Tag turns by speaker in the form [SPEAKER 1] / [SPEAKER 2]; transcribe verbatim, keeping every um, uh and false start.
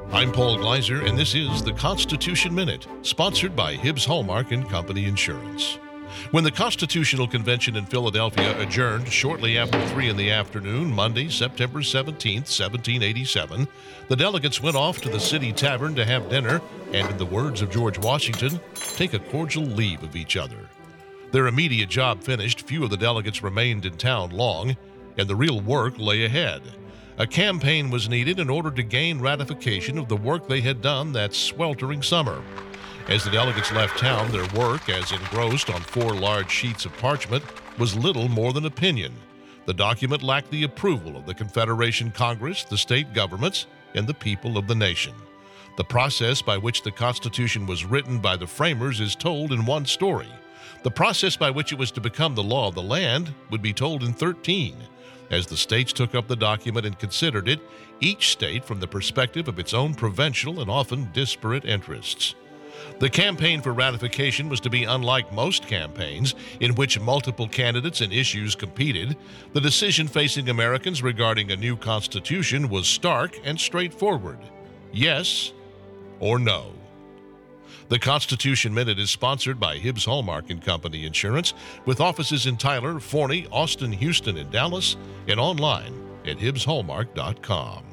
[SPEAKER 1] I'm Paul Gleiser, and this is the Constitution Minute, sponsored by Hibbs Hallmark and Company Insurance. When the Constitutional Convention in Philadelphia adjourned shortly after three in the afternoon, Monday, September seventeenth, seventeen eighty-seven, the delegates went off to the City Tavern to have dinner and, in the words of George Washington, take a cordial leave of each other. Their immediate job finished, few of the delegates remained in town long, and the real work lay ahead. A campaign was needed in order to gain ratification of the work they had done that sweltering summer. As the delegates left town, their work, as engrossed on four large sheets of parchment, was little more than opinion. The document lacked the approval of the Confederation Congress, the state governments, and the people of the nation. The process by which the Constitution was written by the framers is told in one story. The process by which it was to become the law of the land would be told in thirteen. As the states took up the document and considered it, each state from the perspective of its own provincial and often disparate interests. The campaign for ratification was to be unlike most campaigns in which multiple candidates and issues competed. The decision facing Americans regarding a new constitution was stark and straightforward. Yes or no. The Constitution Minute is sponsored by Hibbs Hallmark and Company Insurance, with offices in Tyler, Forney, Austin, Houston, and Dallas, and online at hibbs hallmark dot com.